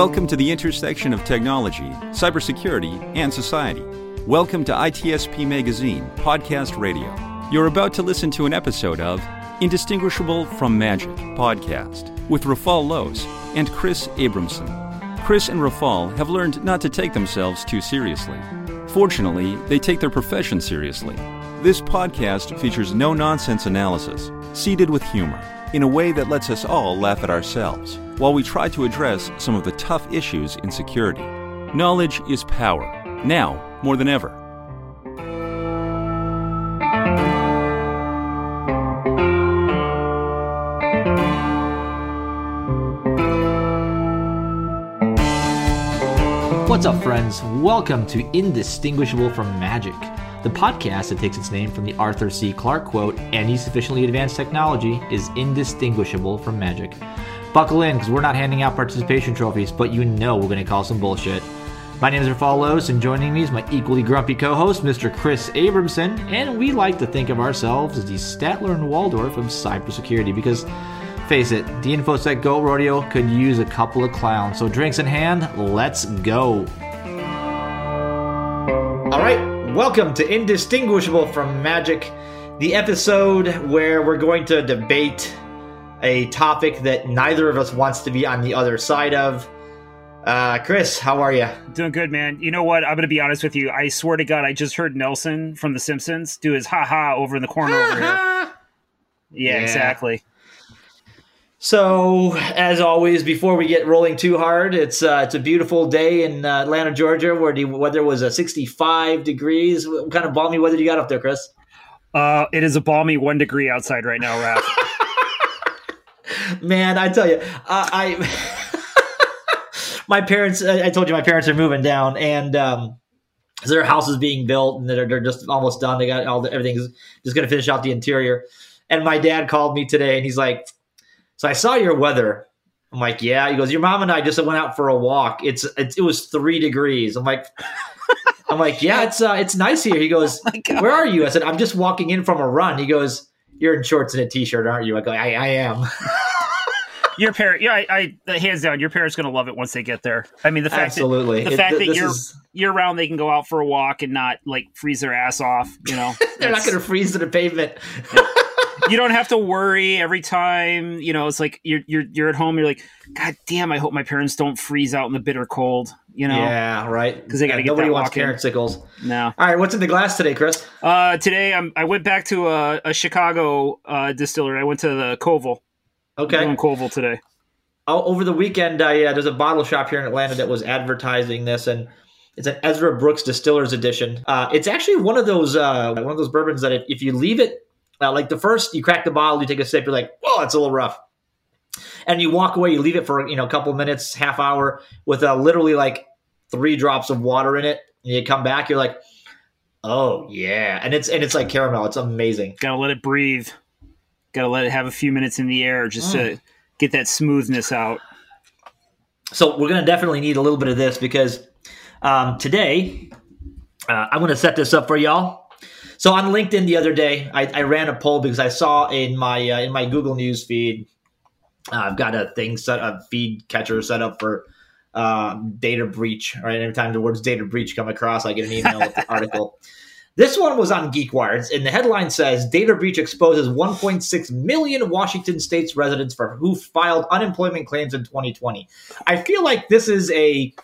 Welcome to the intersection of technology, cybersecurity, and society. Welcome to ITSP Magazine Podcast Radio. You're about to listen to an episode of Indistinguishable from Magic podcast with Rafal Loos and Chris Abramson. Chris and Rafal have learned not to take themselves too seriously. Fortunately, they take their profession seriously. This podcast features no-nonsense analysis, seeded with humor, in a way that lets us all laugh at ourselves, while we try to address some of the tough issues in security. Knowledge is power, now more than ever. What's up, friends? Welcome to Indistinguishable from Magic, the podcast that takes its name from the Arthur C. Clarke quote, "Any sufficiently advanced technology is indistinguishable from magic." Buckle in, because we're not handing out participation trophies, but you know we're going to call some bullshit. My name is Rafal Loos, and joining me is my equally grumpy co-host, Mr. Chris Abramson, and we like to think of ourselves as the Statler and Waldorf of cybersecurity, because, face it, the InfoSec Goat Rodeo could use a couple of clowns. So drinks in hand, let's go. All right, welcome to Indistinguishable from Magic, the episode where we're going to debate a topic that neither of us wants to be on the other side of. Chris, how are you? Doing good, man. You know what? I'm going to be honest with you. I swear to God, I just heard Nelson from The Simpsons do his ha-ha over in the corner over here. Yeah, exactly. So, as always, before we get rolling too hard, it's a beautiful day in Atlanta, Georgia, where the weather was 65 degrees. What kind of balmy weather you got up there, Chris? It is a balmy 1 degree outside right now, Raph. Man, I tell you, my parents, I told you my parents are moving down, and their house is being built, and they're just almost done. They got everything's just going to finish out the interior. And my dad called me today, and he's like, "So I saw your weather." I'm like, "Yeah." He goes, "Your mom and I just went out for a walk. It was 3 degrees." I'm like, "Yeah, it's nice here." He goes, "Where are you?" I said, "I'm just walking in from a run." He goes, "You're in shorts and a t-shirt, aren't you?" I go, I am. Your parent, hands down, your parents going to love it once they get there. I mean, the fact that year round they can go out for a walk and not like freeze their ass off. You know, they're not going to freeze to the pavement. You don't have to worry every time. You know, it's like you're at home. You're like, God damn! I hope my parents don't freeze out in the bitter cold. You know? Yeah, right. Because they got to get nobody that wants walk-in. parent-sickles. No. All right, what's in the glass today, Chris? Today I went back to a Chicago distillery. I went to the Koval. Okay. I'm doing Koval today. Over the weekend, there's a bottle shop here in Atlanta that was advertising this, and it's an Ezra Brooks Distillers Edition. It's actually one of those bourbons that if you leave it, like the first, you crack the bottle, you take a sip, you're like, "Whoa, it's a little rough," and you walk away, you leave it for a couple minutes, half hour, with literally like 3 drops of water in it, and you come back, you're like, "Oh yeah," and it's like caramel. It's amazing. Gotta let it breathe. Gotta let it have a few minutes in the air just to get that smoothness out. So we're gonna definitely need a little bit of this because today I'm gonna set this up for y'all. So on LinkedIn the other day, I ran a poll because I saw in my Google News feed, I've got a feed catcher set up for data breach. Right, every time the words data breach come across, I get an email with the article. This one was on GeekWire, and the headline says, "Data breach exposes 1.6 million Washington State's residents who filed unemployment claims in 2020." I feel like this is the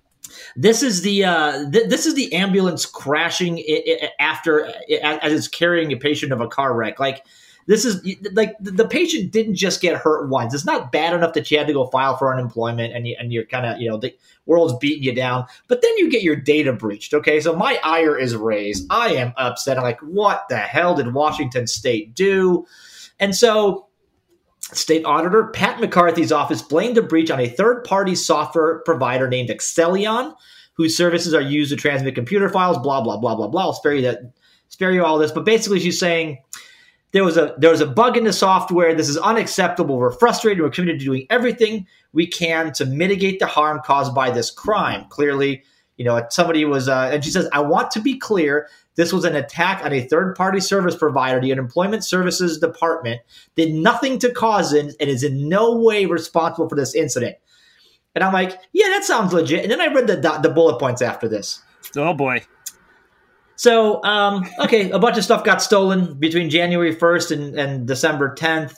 ambulance crashing as it's carrying a patient of a car wreck. Like, this is like the patient didn't just get hurt once. It's not bad enough that you had to go file for unemployment and you're kind of, the world's beating you down, but then you get your data breached. Okay. So my ire is raised. I am upset. I'm like, what the hell did Washington State do? And so State Auditor Pat McCarthy's office blamed the breach on a third-party software provider named Excellion, whose services are used to transmit computer files, blah, blah, blah, blah, blah. I'll spare you all this. But basically she's saying, there was a bug in the software. This is unacceptable. We're frustrated. We're committed to doing everything we can to mitigate the harm caused by this crime. Clearly, somebody was, and she says, "I want to be clear. This was an attack on a third-party service provider. The Unemployment Services Department did nothing to cause it and is in no way responsible for this incident." And I'm like, yeah, that sounds legit. And then I read the bullet points after this. Oh, boy. So, okay, a bunch of stuff got stolen between January 1st and December 10th,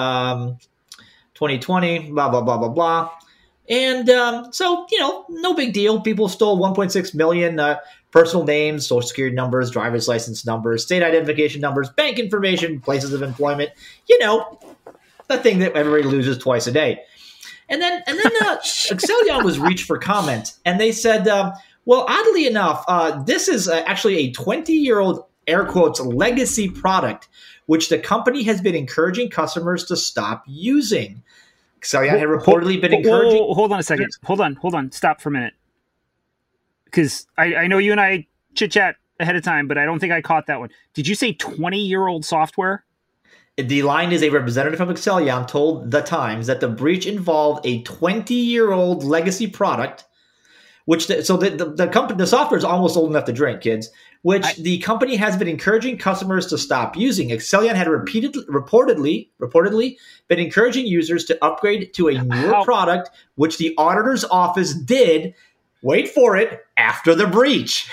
2020, blah, blah, blah, blah, blah. And so, no big deal. People stole 1.6 million personal names, social security numbers, driver's license numbers, state identification numbers, bank information, places of employment. The thing that everybody loses twice a day. And then Accellion was reached for comment, and they said, well, oddly enough, this is actually a 20-year-old, air quotes, legacy product, which the company has been encouraging customers to stop using. Accellion had reportedly been encouraging... Hold on a second. Hold on. Stop for a minute. Because I know you and I chit-chat ahead of time, but I don't think I caught that one. Did you say 20-year-old software? The line is a representative from Accellion told The Times that the breach involved a 20-year-old legacy product, the company, the software is almost old enough to drink, kids, the company has been encouraging customers to stop using. Accellion had reportedly been encouraging users to upgrade to a newer product, which the auditor's office did, wait for it, after the breach.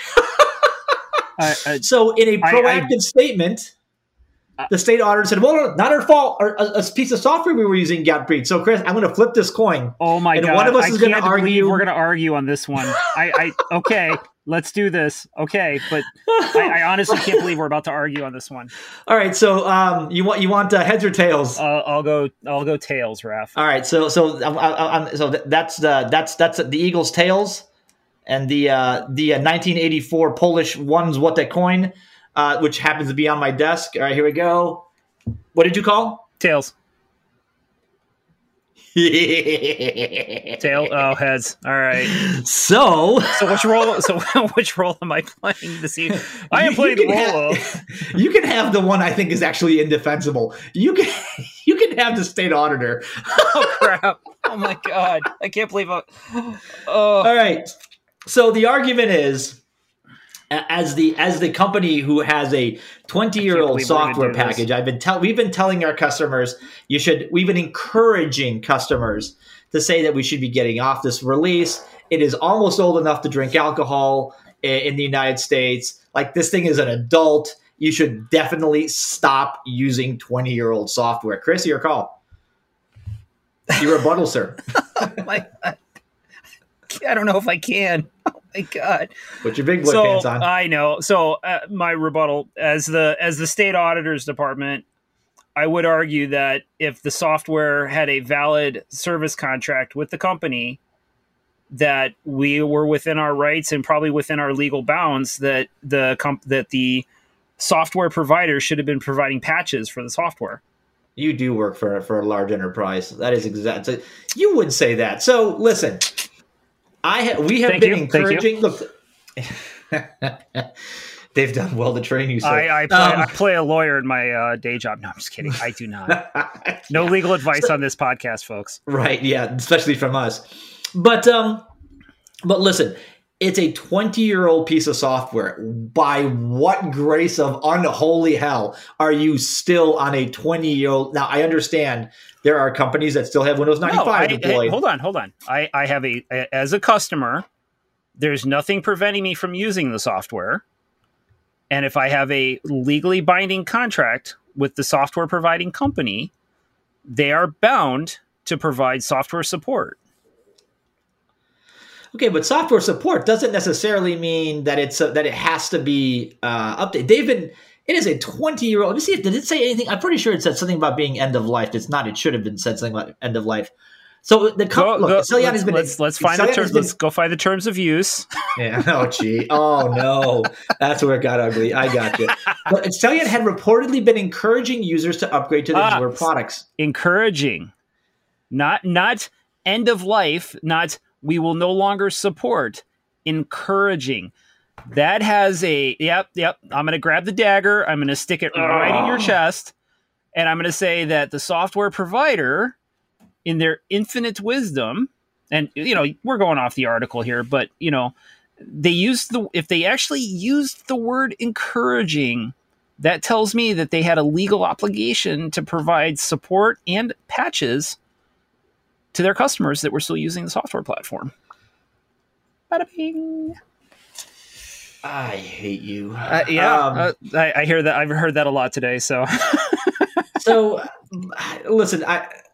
So in a proactive statement... the state auditor said, well, not our fault. A piece of software we were using got breached. So, Chris, I'm going to flip this coin. Oh, my God. One of us is going to argue. We're going to argue on this one. Okay, let's do this. Okay, but I honestly can't believe we're about to argue on this one. All right, so you want heads or tails? I'll go tails, Raph. All right, so that's the Eagles' tails, and the 1984 Polish one's what that coin. Which happens to be on my desk. All right, here we go. What did you call? Tails. Tail. Oh, heads. All right. So which role? Which role am I playing this evening? I am playing the role of. You can have the one I think is actually indefensible. You can have the state auditor. Oh crap! Oh my God! I can't believe. All right. So the argument is. As the company who has a 20-year-old software package, we've been telling our customers we've been encouraging customers to say that we should be getting off this release. It is almost old enough to drink alcohol in the United States. Like, this thing is an adult. You should definitely stop using 20-year-old software. Chris, your call. Your rebuttal, sir. Oh my God. I don't know if I can. Oh my God! Put your big boy pants on. I know. So my rebuttal, as the state auditor's department, I would argue that if the software had a valid service contract with the company, that we were within our rights and probably within our legal bounds, that the software provider should have been providing patches for the software. You do work for a large enterprise. That is exactly. You would say that. So listen. We have been encouraging. Look, they've done well to train you, sir. I play a lawyer in my day job. No, I'm just kidding. I do not. No legal advice on this podcast, folks. Right? Yeah, especially from us. But listen, it's a 20-year-old piece of software. By what grace of unholy hell are you still on a 20-year-old? Now, I understand. There are companies that still have Windows 95 deployed. Hold on. I have as a customer, there's nothing preventing me from using the software. And if I have a legally binding contract with the software providing company, they are bound to provide software support. Okay, but software support doesn't necessarily mean that that it has to be updated. It is a 20-year-old. Let me see did it say anything? I'm pretty sure it said something about being end of life. It's not. It should have been said something about end of life. So the Accellion has been. Let's find the terms. Let's go find the terms of use. Yeah. Oh gee. Oh no. That's where it got ugly. I got you. But Accellion had reportedly been encouraging users to upgrade to the newer products. Encouraging, not end of life. Not we will no longer support. Encouraging. That has a yep. I'm going to grab the dagger. I'm going to stick it right in your chest, and I'm going to say that the software provider, in their infinite wisdom, and we're going off the article here, but if they actually used the word encouraging, that tells me that they had a legal obligation to provide support and patches to their customers that were still using the software platform. Bada bing. I hate you. I hear that. I've heard that a lot today. So, listen,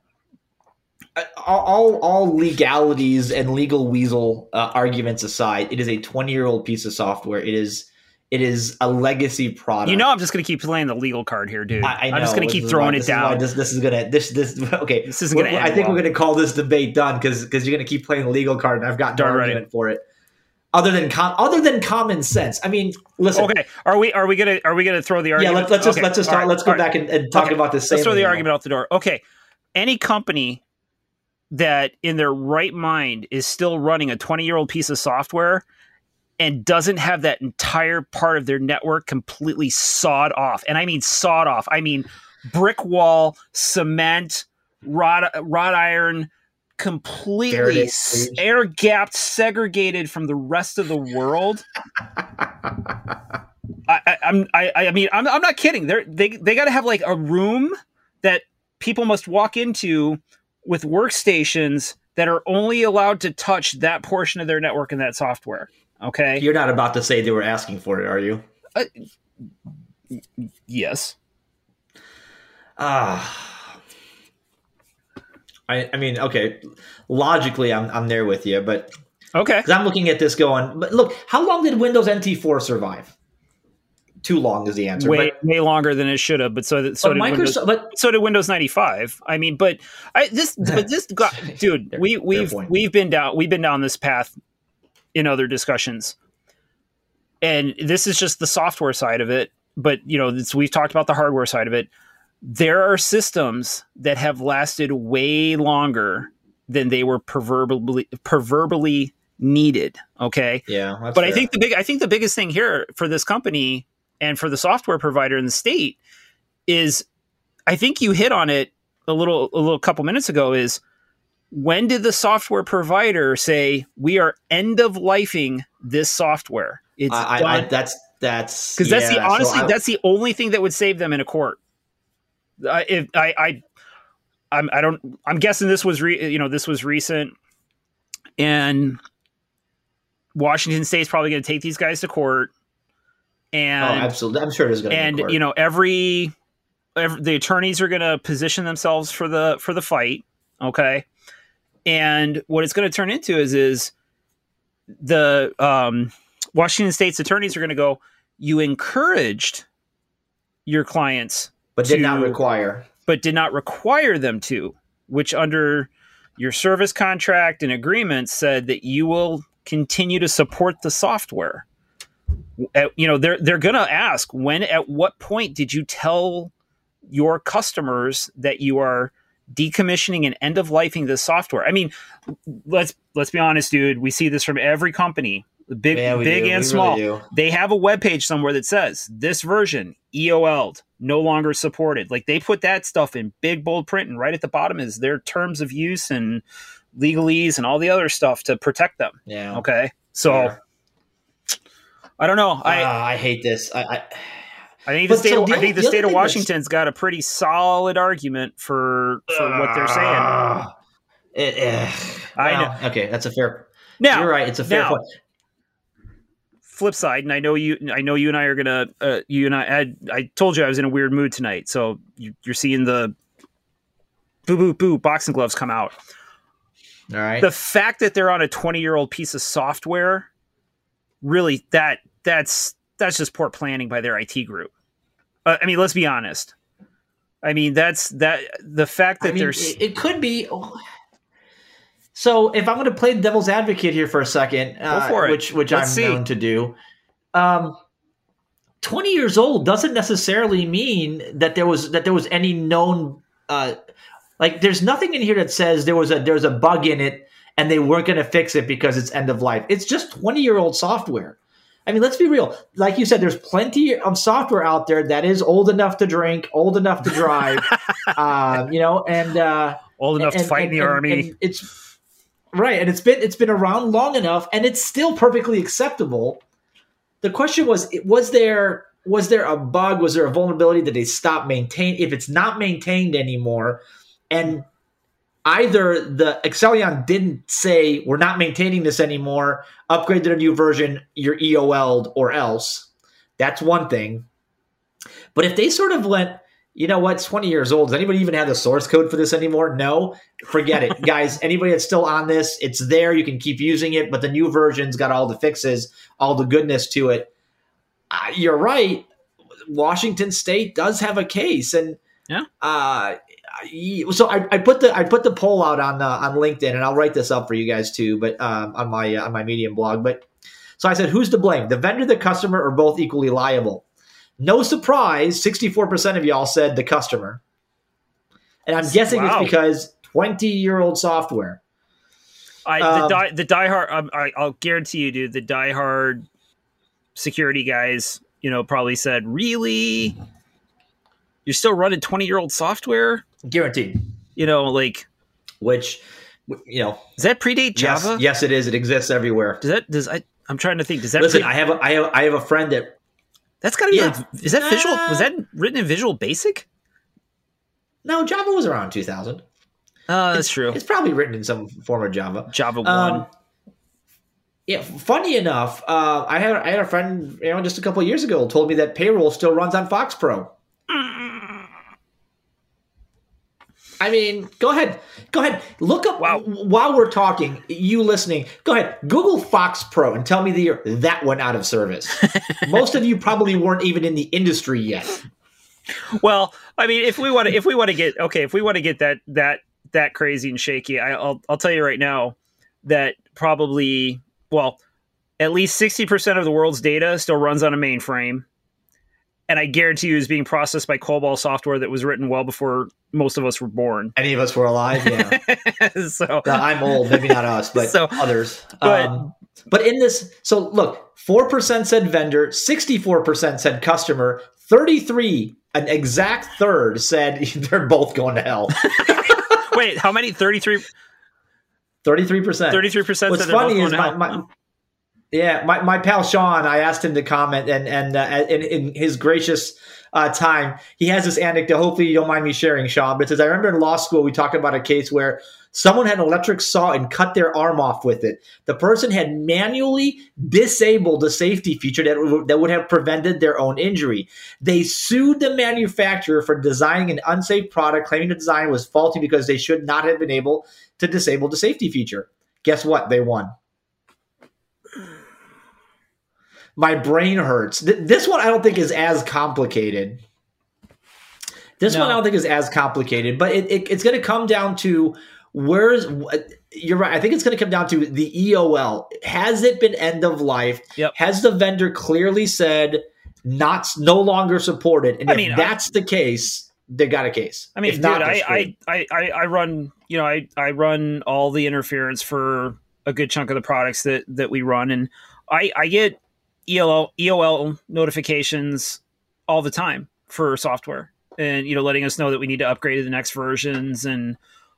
all legalities and legal weasel arguments aside, it is a 20-year-old piece of software. It is a legacy product. You know, I'm just going to keep playing the legal card here, dude. I know. I'm just going to keep throwing it down. This isn't going to end. I think we're going to call this debate done because you're going to keep playing the legal card, and I've got no argument for it. Other than common sense. I mean, listen. Okay, are we gonna throw the argument? Yeah, let's go back and talk about this. Let's throw the argument out the door. Okay, any company that in their right mind is still running a 20-year-old piece of software and doesn't have that entire part of their network completely sawed off, and I mean sawed off. I mean brick wall, cement, wrought iron. Completely air gapped, segregated from the rest of the world. I mean, I'm not kidding. They got to have like a room that people must walk into with workstations that are only allowed to touch that portion of their network and that software. Okay, you're not about to say they were asking for it, are you? Yes. I mean, okay, logically, I'm there with you, but okay, because I'm looking at this going, but look, how long did Windows NT4 survive? Too long is the answer. Way longer than it should have, but so did Windows 95. I mean, dude, we've been down this path in other discussions, and this is just the software side of it. But we've talked about the hardware side of it. There are systems that have lasted way longer than they were proverbially needed. Okay. Yeah. But fair. I think the biggest thing here for this company and for the software provider in the state is, I think you hit on it a little couple minutes ago, is when did the software provider say we are end of lifing this software? It's done. That's because that's the only thing that would save them in a court. I'm guessing this was recent, and Washington State's probably going to take these guys to court. And absolutely, I'm sure there's going to. And the attorneys are going to position themselves for the fight. Okay, and what it's going to turn into is the Washington State's attorneys are going to go, you encouraged your clients. But did not require them to, which under your service contract and agreement said that you will continue to support the software. They're going to ask, at what point did you tell your customers that you are decommissioning and end of lifing this software? I mean, let's be honest, dude. We see this from every company. Big and small. Really, they have a webpage somewhere that says this version EOL'd, no longer supported. Like, they put that stuff in big bold print, and right at the bottom is their terms of use and legalese and all the other stuff to protect them. Yeah. Okay. So I don't know. I hate this. I think the state of Washington's got a pretty solid argument for what they're saying. I know. Okay, that's a fair. Now, you're right. It's a fair point. Flip side, and I know you and I are gonna. I told you I was in a weird mood tonight, so you're seeing the boo boxing gloves come out. All right. The fact that they're on a 20-year-old piece of software, really, that's just poor planning by their IT group. I mean, let's be honest. I mean, the fact that there's it could be. So if I'm going to play devil's advocate here for a second, which I'm known to do, 20 years old doesn't necessarily mean that there was any known there's nothing in here that says there was a bug in it and they weren't going to fix it because it's end of life. It's just 20-year-old software. I mean, let's be real. Like you said, there's plenty of software out there that is old enough to drink, old enough to drive, and old enough to fight in the army. And it's right, and it's been around long enough, and it's still perfectly acceptable. The question was there a bug? Was there a vulnerability that they stopped maintaining? If it's not maintained anymore, and either the Excellion didn't say, we're not maintaining this anymore, upgrade to a new version, you're EOL'd or else. That's one thing. But if they sort of went, you know what, it's 20 years old. Does anybody even have the source code for this anymore? No, forget it. Guys, anybody that's still on this, it's there. You can keep using it, but the new version's got all the fixes, all the goodness to it. You're right. Washington State does have a case. And yeah. So I put the poll out on LinkedIn, and I'll write this up for you guys too, but on my Medium blog. But so I said, who's to blame? The vendor, the customer, or both equally liable? No surprise, 64% of y'all said the customer. And I'm guessing it's because 20-year-old software. The diehard, I'll guarantee you, dude, the diehard security guys, probably said, really? You're still running 20-year-old software? Guaranteed. Which, does that predate Java? Yes, it is. It exists everywhere. I'm trying to think. Does that listen? I have a friend that. That's got to be. Is that Visual? Was that written in Visual Basic? No, Java was around 2000. That's true. It's probably written in some form of Java. Java 1. Yeah. Funny enough, I had a friend, just a couple of years ago, told me that payroll still runs on Fox Pro. I mean, go ahead. Look up while we're talking, you listening, go ahead. Google Fox Pro and tell me the year that went out of service. Most of you probably weren't even in the industry yet. Well, I mean, if we want to get that crazy and shaky, I'll tell you right now that probably, at least 60% of the world's data still runs on a mainframe. And I guarantee you is being processed by COBOL software that was written well before most of us were born. Any of us were alive, yeah. So I'm old, maybe not us, but others. But in this, so look, 4% said vendor, 64% said customer, 33, an exact third, said they're both going to hell. Wait, how many? 33%. 33% said they're both going to hell. Yeah, my pal Sean, I asked him to comment, and in his gracious time, he has this anecdote. Hopefully you don't mind me sharing, Sean, but it says, I remember in law school, we talked about a case where someone had an electric saw and cut their arm off with it. The person had manually disabled a safety feature that would have prevented their own injury. They sued the manufacturer for designing an unsafe product, claiming the design was faulty because they should not have been able to disable the safety feature. Guess what? They won. My brain hurts. This one I don't think is as complicated. But it's going to come down to you're right. I think it's going to come down to the EOL. Has it been end of life? Yep. Has the vendor clearly said no longer supported? And if that's the case, they got a case. I mean, I run, I run all the interference for a good chunk of the products that we run, and I get EOL notifications all the time for software, and letting us know that we need to upgrade to the next versions, and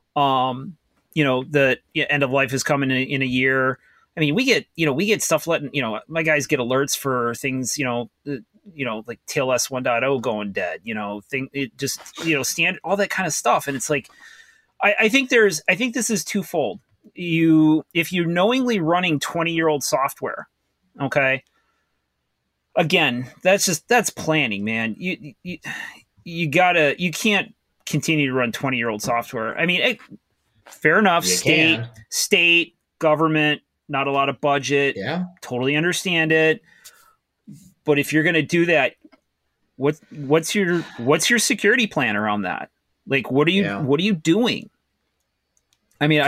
the end of life is coming in a year. I mean, we get stuff my guys get alerts for things, like TLS 1.0 going dead, standard, all that kind of stuff. And it's like, I think this is twofold. If you're knowingly running 20-year-old software, okay, again, that's planning, man. You can't continue to run 20-year-old software. I mean, fair enough. State, government, not a lot of budget. Yeah, totally understand it. But if you're going to do that, what's your security plan around that? Like, what are you doing? I mean,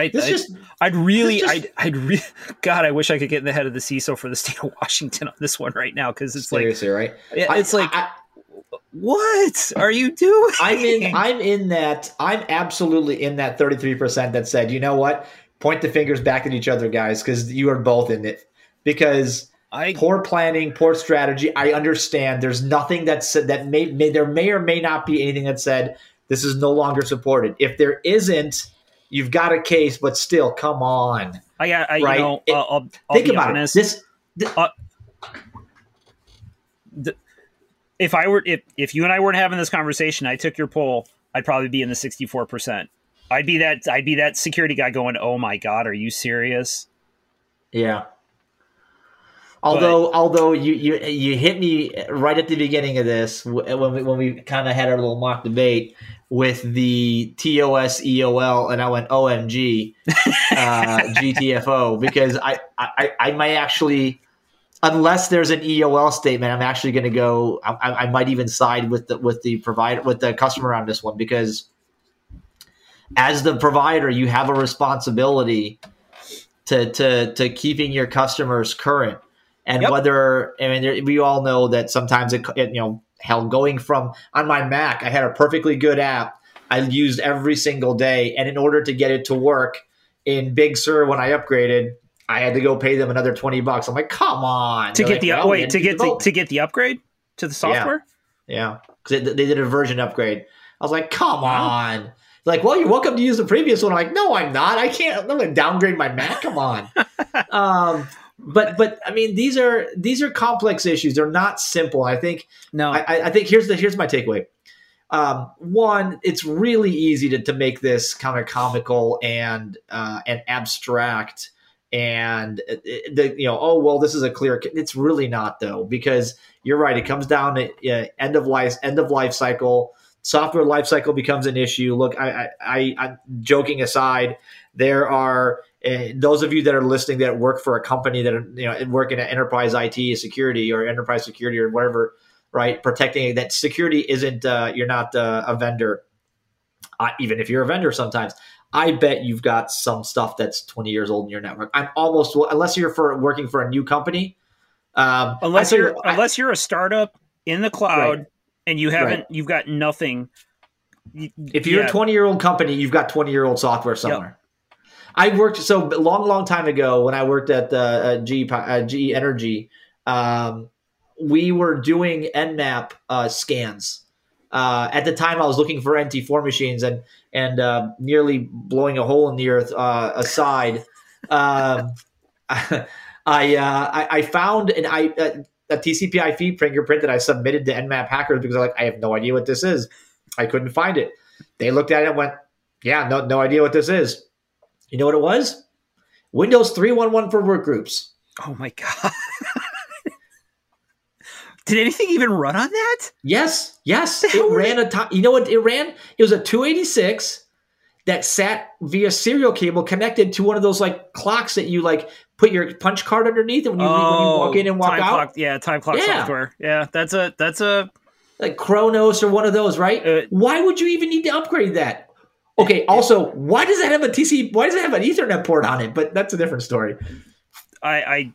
God, I wish I could get in the head of the CISO for the state of Washington on this one right now, because it's seriously, right? It's what are you doing? I'm in that. I'm absolutely in that 33% that said, you know what? Point the fingers back at each other, guys, because you are both in it. Because poor planning, poor strategy. I understand. There's nothing that said that there may or may not be anything that said this is no longer supported. If there isn't, you've got a case, but still, come on. I'll think be about honest. It. If you and I weren't having this conversation, I took your poll, I'd probably be in the 64%. I'd be that security guy going, "Oh my God, are you serious?" Yeah. Although you hit me right at the beginning of this when we kind of had our little mock debate with the TOS EOL, and I went OMG GTFO, because I might actually, unless there's an EOL statement, I'm actually going to go. I might even side with the provider, with the customer on this one, because as the provider, you have a responsibility to keeping your customers current. And whether, I mean, we all know that sometimes hell, going from, on my Mac, I had a perfectly good app I used every single day, and in order to get it to work in Big Sur when I upgraded, I had to go pay them another $20. I'm like, come on, to get the upgrade to the software. Yeah, because they did a version upgrade. I was like, come on. Like, well, you're welcome to use the previous one. I'm like, no, I'm not. I can't. I'm going to downgrade my Mac. Come on. But I mean, these are complex issues. They're not simple. I think I think here's my takeaway. One, it's really easy to make this kind of comical and abstract, and oh well, this is a clear. It's really not, though, because you're right. It comes down to end of life cycle. Software life cycle becomes an issue. Look, I'm joking aside. There are those of you that are listening that work for a company that are work in an enterprise IT security or enterprise security or whatever, right? Protecting that security isn't you're not a vendor. Even if you're a vendor, sometimes I bet you've got some stuff that's 20 years old in your network. I'm almost, unless you're working for a new company, unless you're a startup in the cloud, right, and you've got nothing. If you're a 20-year-old company, you've got 20-year-old software somewhere. Yep. I worked so long time ago when I worked at GE Energy. We were doing Nmap scans. At the time, I was looking for NT4 machines and nearly blowing a hole in the earth aside. I found a TCP/IP fingerprint that I submitted to Nmap hackers because I have no idea what this is. I couldn't find it. They looked at it and went, "Yeah, no idea what this is." You know what it was? Windows 3.1.1 for workgroups. Oh my God. Did anything even run on that? Yes. It ran you know what it ran? It was a 286 that sat via serial cable connected to one of those like clocks that you like put your punch card underneath when you walk in and walk out. Time clock software. Yeah, that's a like Kronos or one of those, right? Why would you even need to upgrade that? Okay. Also, why does it have Why does it have an Ethernet port on it? But that's a different story. I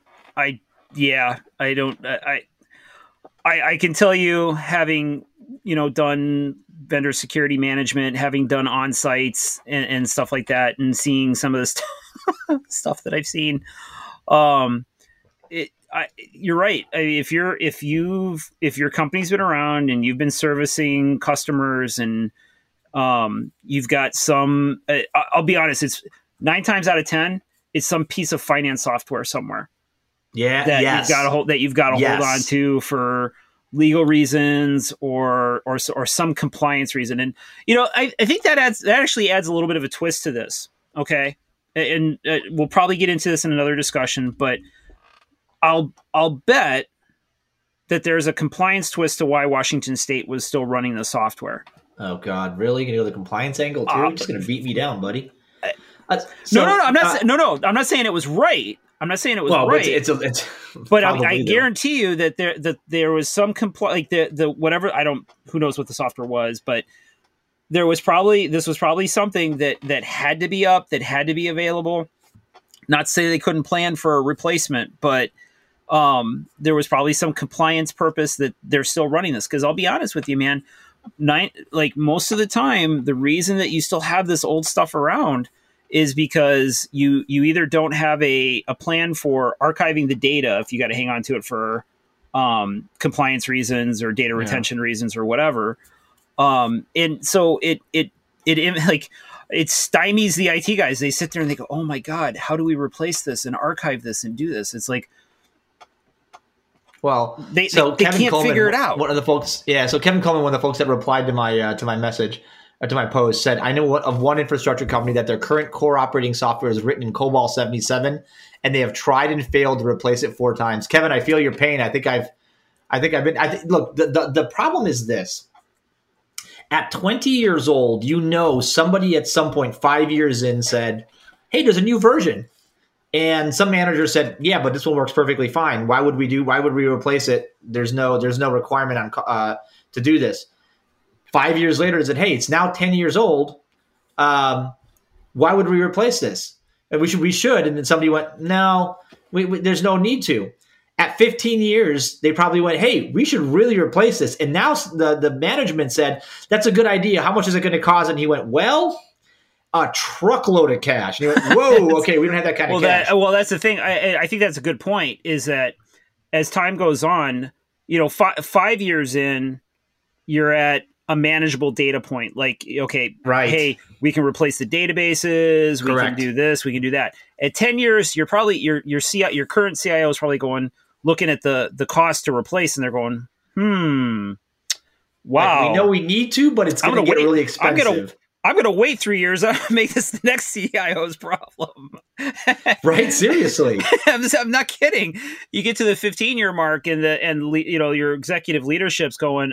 can tell you, having done vendor security management, having done on-sites and stuff like that, and seeing some of the stuff that I've seen, you're right. I mean, if your company's been around and you've been servicing customers and you've got some, I'll be honest, it's 9 times out of 10, it's some piece of finance software somewhere. Yeah, that you've got to hold on to for legal reasons or some compliance reason. And I think that actually adds a little bit of a twist to this. Okay, and we'll probably get into this in another discussion, but I'll bet that there's a compliance twist to why Washington State was still running the software. Oh God, really? You're gonna go the compliance angle too? You're just gonna beat me down, buddy. No. I'm not saying it was right. I'm not saying it was right. It's but I guarantee you that there was some like the whatever, who knows what the software was, but this was probably something that had to be up, that had to be available. Not to say they couldn't plan for a replacement, but there was probably some compliance purpose that they're still running this. Because I'll be honest with you, man, most of the time, the reason that you still have this old stuff around is because you either don't have a plan for archiving the data if you got to hang on to it for compliance reasons or data retention reasons or whatever. And so it stymies the IT guys. They sit there and they go, "Oh my God, how do we replace this and archive this and do this?" It's like, well, they can't figure it out. One of the folks, so Kevin Coleman, one of the folks that replied to my message, to my post, said, I know of one infrastructure company that their current core operating software is written in COBOL 77, and they have tried and failed to replace it 4 times. Kevin, I feel your pain. Look, the problem is this. At 20 years old, somebody at some point 5 years in said, hey, there's a new version. And some manager said, yeah, but this one works perfectly fine. Why would we replace it? There's no requirement to do this. 5 years later, they said, hey, it's now 10 years old. Why would we replace this? And we should. And then somebody went, no, there's no need to. At 15 years, they probably went, hey, we should really replace this. And now the management said, that's a good idea. How much is it going to cost? And he went, well, a truckload of cash. And he went, whoa, okay, we don't have that kind of cash. That's the thing. I think that's a good point, is that as time goes on, 5 years in, you're at a manageable data point. Like, okay, right. Hey, we can replace the databases. We Correct. can do this. We can do that. At 10 years, you're probably your current CIO is probably looking at the cost to replace, and they're going, wow. Like, we know we need to, but it's going to get really expensive. I'm going to wait 3 years and make this the next CIO's problem. Right? Seriously. I'm not kidding. You get to the 15-year mark and your executive leadership's going,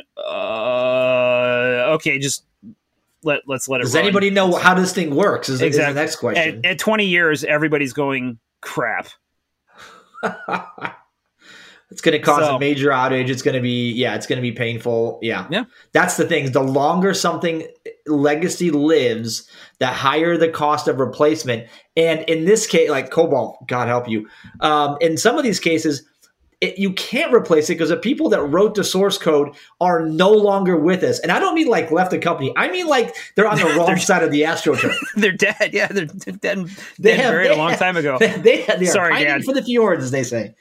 okay, just let's let it Does run. anybody know how this thing works? Is the next question. At 20 years, everybody's going, crap. It's going to cause a major outage. It's going to be painful. Yeah. That's the thing. The longer something legacy lives, the higher the cost of replacement. And in this case, like COBOL, God help you. In some of these cases, you can't replace it because the people that wrote the source code are no longer with us. And I don't mean like left the company. I mean like they're on the wrong side of the AstroTurf. They're dead. Yeah, they're dead. Buried a long time ago. They are Sorry, pining Dad. for the fjords, as they say.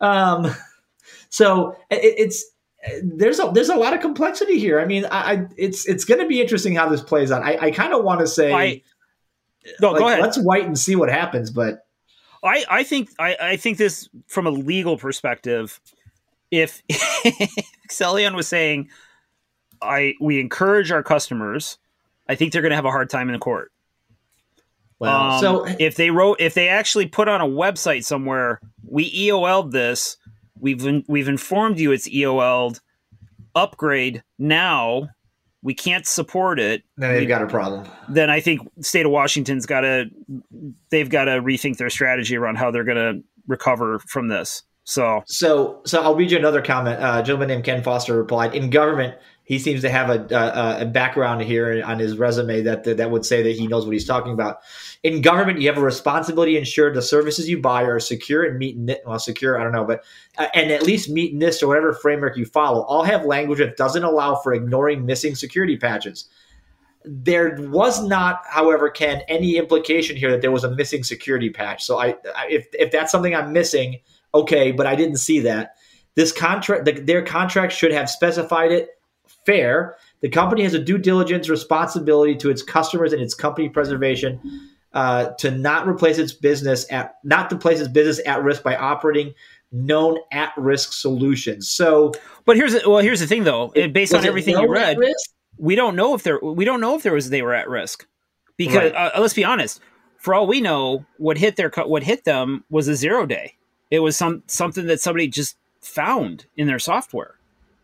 So there's a lot of complexity here. I mean, it's going to be interesting how this plays out. I kind of want to say, go ahead. Let's wait and see what happens. But I think this from a legal perspective, if Accellion was saying, we encourage our customers, I think they're going to have a hard time in the court. Well, so if they actually put on a website somewhere, we EOL'd this. We've informed you it's EOL'd. Upgrade now. We can't support it. Then they've got a problem. Then I think the state of Washington's got to rethink their strategy around how they're going to recover from this. So I'll read you another comment. A gentleman named Ken Foster replied, in government, he seems to have a background here on his resume that would say that he knows what he's talking about. In government, you have a responsibility to ensure the services you buy are secure and meet secure. I don't know, but and at least meet NIST or whatever framework you follow. All have language that doesn't allow for ignoring missing security patches. There was not, however, Ken, any implication here that there was a missing security patch. So if that's something I'm missing, okay, but I didn't see that. This contract, their contract should have specified it. Fair. The company has a due diligence responsibility to its customers and its company preservation to not place its business at risk by operating known at-risk solutions. So, but here's the thing, though. Based on everything you read, we don't know if they were at risk because let's be honest. For all we know, what hit them was a 0 day. It was something that somebody just found in their software.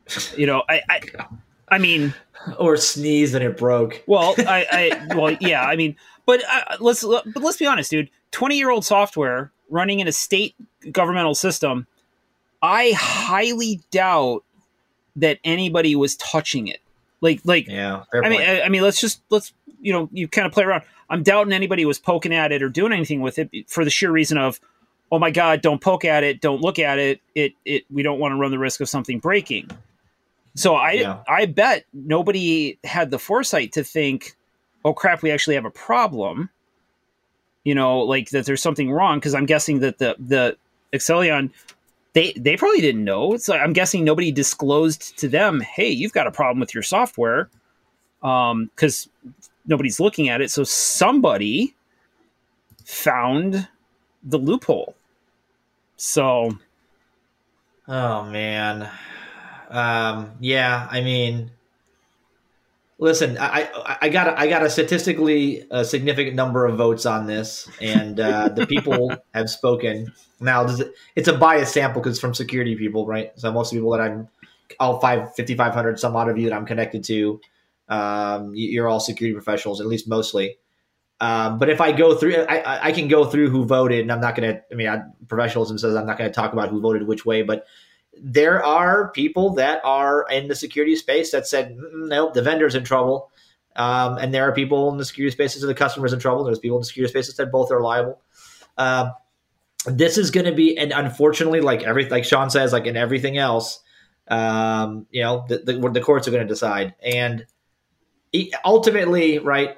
I mean, or sneezed and it broke. Well, yeah. I mean, but let's be honest, dude. 20-year-old software running in a state governmental system. I highly doubt that anybody was touching it. Yeah. I mean, let's you kind of play around. I'm doubting anybody was poking at it or doing anything with it for the sheer reason of, oh my God, don't poke at it, don't look at it. We don't want to run the risk of something breaking. So I bet nobody had the foresight to think, oh crap, we actually have a problem. Like that there's something wrong. Because I'm guessing that the Accellion, they probably didn't know. It's like, I'm guessing nobody disclosed to them, hey, you've got a problem with your software, because nobody's looking at it. So somebody found the loophole. So, oh man, yeah. I mean, Listen, I got a statistically significant number of votes on this, and the people have spoken. Now, it's a biased sample because it's from security people, right? So most of the people that I'm, all 5,500 some odd of you that I'm connected to, you're all security professionals, at least mostly. But if I go through, I can go through who voted, and I'm not going to. I mean, professionalism says I'm not going to talk about who voted which way, but there are people that are in the security space that said, nope, the vendor's in trouble. And there are people in the security spaces that the customer's in trouble. There's people in the security spaces that both are liable. This is going to be, and unfortunately, like Sean says, like in everything else, the courts are going to decide. And ultimately,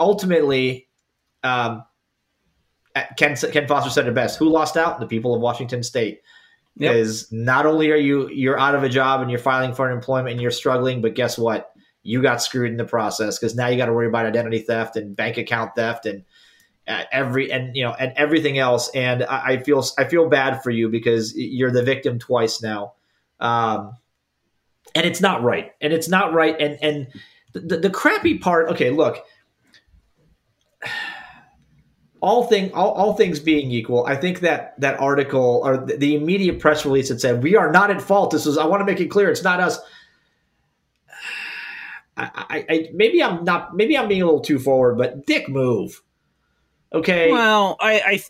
Ken Foster said it best. Who lost out? The people of Washington State. Because not only are you're out of a job and you're filing for unemployment and you're struggling, but guess what? You got screwed in the process because now you got to worry about identity theft and bank account theft and everything else. And I feel bad for you because you're the victim twice now, and it's not right. And it's not right. And the crappy part. Okay, look. All things being equal, I think that article or the immediate press release that said we are not at fault. I want to make it clear it's not us. Maybe I'm being a little too forward, but dick move. Okay. Well, I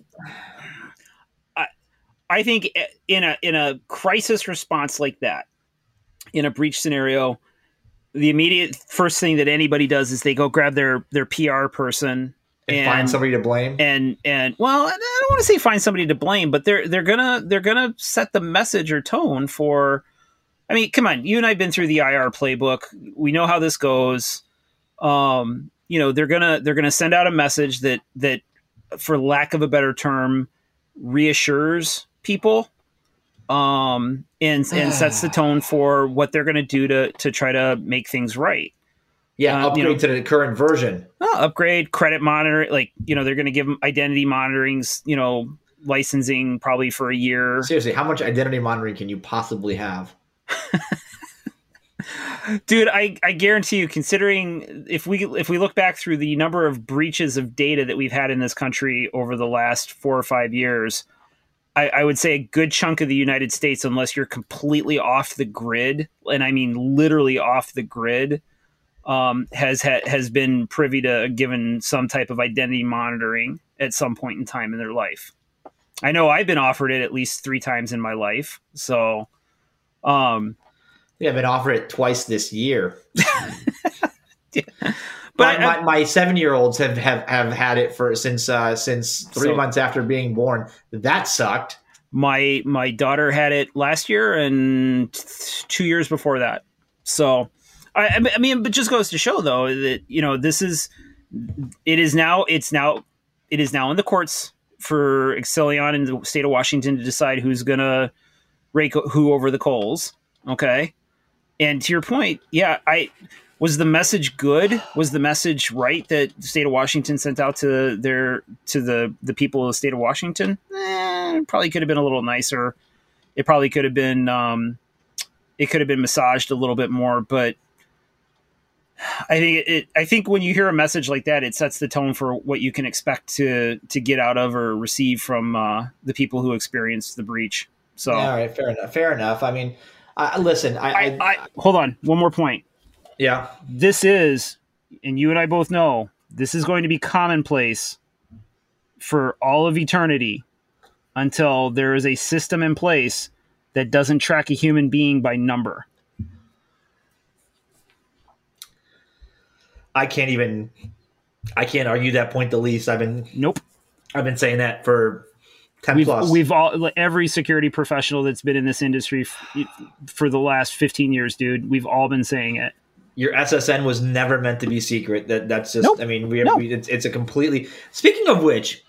think in a crisis response like that, in a breach scenario, the immediate first thing that anybody does is they go grab their PR person. And find somebody to blame, and well, I don't want to say find somebody to blame, but they're gonna set the message or tone for. I mean, come on, you and I've been through the IR playbook. We know how this goes. They're gonna send out a message that, for lack of a better term, reassures people, and sets the tone for what they're gonna do to try to make things right. Yeah, upgrade to the current version. Upgrade, credit monitor. They're going to give them identity monitoring's, licensing probably for a year. Seriously, how much identity monitoring can you possibly have? Dude, I guarantee you, considering if we look back through the number of breaches of data that we've had in this country over the last 4 or 5 years, I would say a good chunk of the United States, unless you're completely off the grid, and I mean literally off the grid, has been privy to given some type of identity monitoring at some point in time in their life. I know I've been offered it at least 3 times in my life. So, I've been offered it twice this year. Yeah. But my 7-year-olds have had it since 3 months after being born. That sucked. My daughter had it last year and 2 years before that. So. I mean, it just goes to show, though, that it is now in the courts for Excellion in the state of Washington to decide who's going to rake who over the coals. Okay, and to your point, yeah, was the message good? Was the message right that the state of Washington sent out to the people of the state of Washington? It probably could have been a little nicer. It probably could have been massaged a little bit more, but. I think when you hear a message like that, it sets the tone for what you can expect to get out of or receive from the people who experienced the breach. So, all right, fair enough. I mean, listen, I hold on. One more point. Yeah, this is, and you and I both know, this is going to be commonplace for all of eternity until there is a system in place that doesn't track a human being by number. I can't argue that point the least. I've been saying that for 10 plus. We've all, every security professional that's been in this industry for the last 15 years, dude, we've all been saying it. Your SSN was never meant to be secret. That's just, I mean, it's a completely, speaking of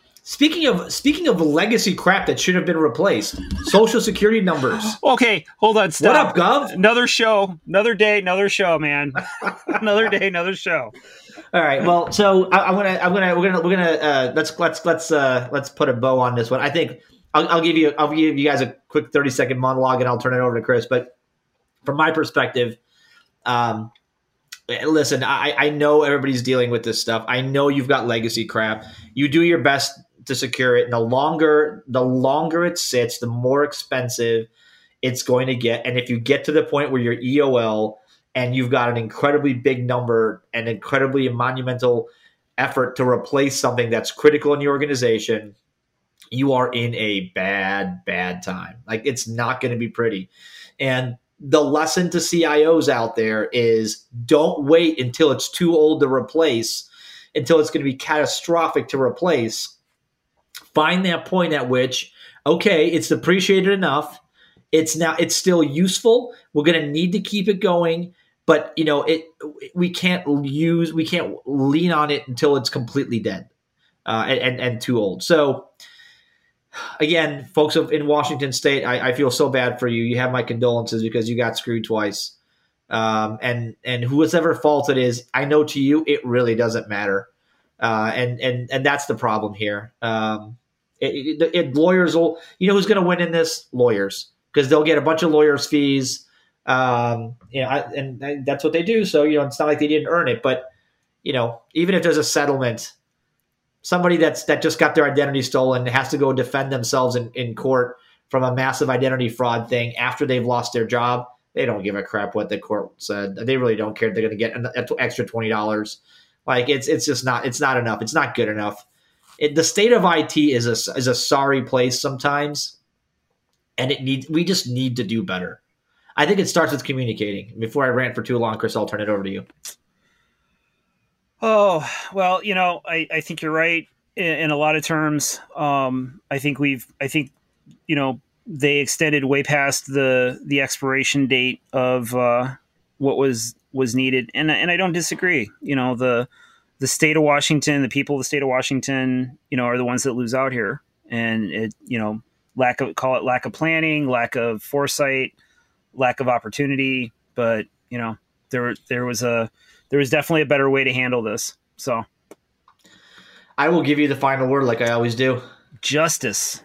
legacy crap that should have been replaced, social security numbers. Okay, hold on. Stop. What up, Gov? Another show, another day, another show, man. Another day, another show. All right. Well, so we're gonna let's put a bow on this one. I think I'll give you guys a quick 30-second monologue and I'll turn it over to Chris. But from my perspective, Listen, I know everybody's dealing with this stuff. I know you've got legacy crap. You do your best to secure it. And the longer it sits, the more expensive it's going to get. And if you get to the point where you're EOL and you've got an incredibly big number and incredibly monumental effort to replace something that's critical in your organization, you are in a bad time. Like, it's not going to be pretty. And the lesson to CIOs out there is don't wait until it's too old to replace, until it's going to be catastrophic to replace. Find that point at which, okay, it's depreciated enough. It's still useful. We're going to need to keep it going, but we can't lean on it until it's completely dead and too old. So again, folks in Washington State, I feel so bad for you. You have my condolences because you got screwed twice. And whoever fault it is, I know to you it really doesn't matter. And that's the problem here. Lawyers will, who's going to win in this? Lawyers, because they'll get a bunch of lawyers' fees. And that's what they do. So it's not like they didn't earn it, but even if there's a settlement, somebody that just got their identity stolen has to go defend themselves in court from a massive identity fraud thing after they've lost their job. They don't give a crap what the court said. They really don't care. They're going to get an extra $20. Like, it's just not. It's not enough. It's not good enough. The state of IT is a sorry place sometimes, and we just need to do better. I think it starts with communicating. Before I rant for too long, Chris, I'll turn it over to you. Oh, well, I think you're right in a lot of terms. I think they extended way past the expiration date of what was needed. And I don't disagree. The state of Washington, the people of the state of Washington, are the ones that lose out here. And call it lack of planning, lack of foresight, lack of opportunity. But, there was definitely a better way to handle this. So I will give you the final word like I always do. Justice.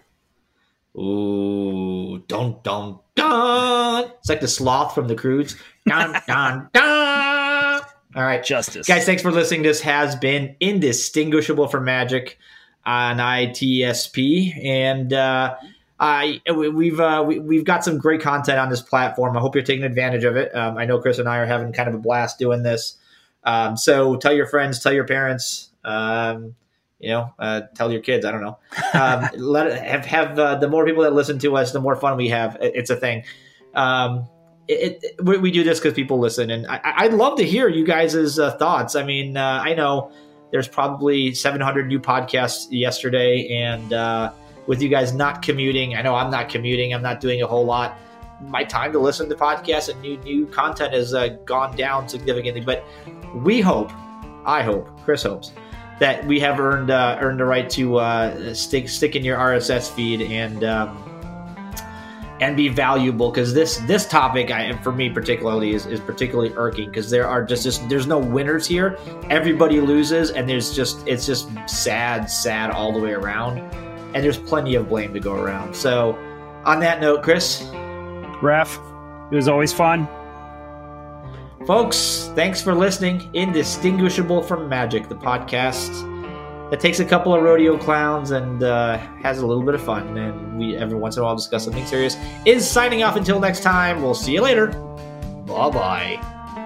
Ooh, dun, dun, dun. It's like the sloth from the Croods. Dun, dun, dun. All right. Justice. Guys, thanks for listening. This has been Indistinguishable from Magic on ITSP. And we've got some great content on this platform. I hope you're taking advantage of it. I know Chris and I are having kind of a blast doing this. So tell your friends, tell your parents, tell your kids. I don't know. The more people that listen to us, the more fun we have. It's a thing. We do this because people listen, and I'd love to hear you guys' thoughts. I mean, I know there's probably 700 new podcasts yesterday, and with you guys not commuting, I know I'm not commuting. I'm not doing a whole lot. My time to listen to podcasts and new content has gone down significantly, but I hope, Chris hopes, that we have earned the right to stick in your RSS feed and be valuable, because this topic, for me particularly, is particularly irking, because there's no winners here. Everybody loses, and it's just sad all the way around, and there's plenty of blame to go around. So on that note, Chris, Ref, it was always fun. Folks, thanks for listening. Indistinguishable from Magic, the podcast that takes a couple of rodeo clowns and has a little bit of fun, and we every once in a while discuss something serious, is signing off until next time. We'll see you later. Bye-bye.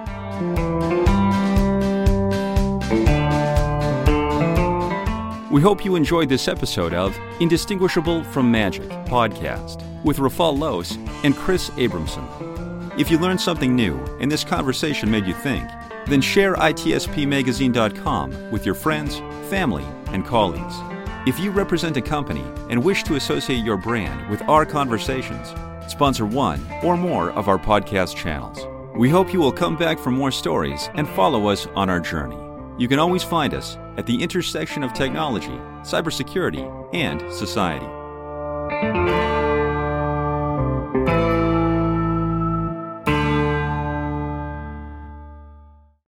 We hope you enjoyed this episode of Indistinguishable from Magic podcast with Rafal Los and Chris Abramson. If you learned something new and this conversation made you think, then share itspmagazine.com with your friends, family, and colleagues. If you represent a company and wish to associate your brand with our conversations, sponsor one or more of our podcast channels. We hope you will come back for more stories and follow us on our journey. You can always find us at the intersection of technology, cybersecurity, and society.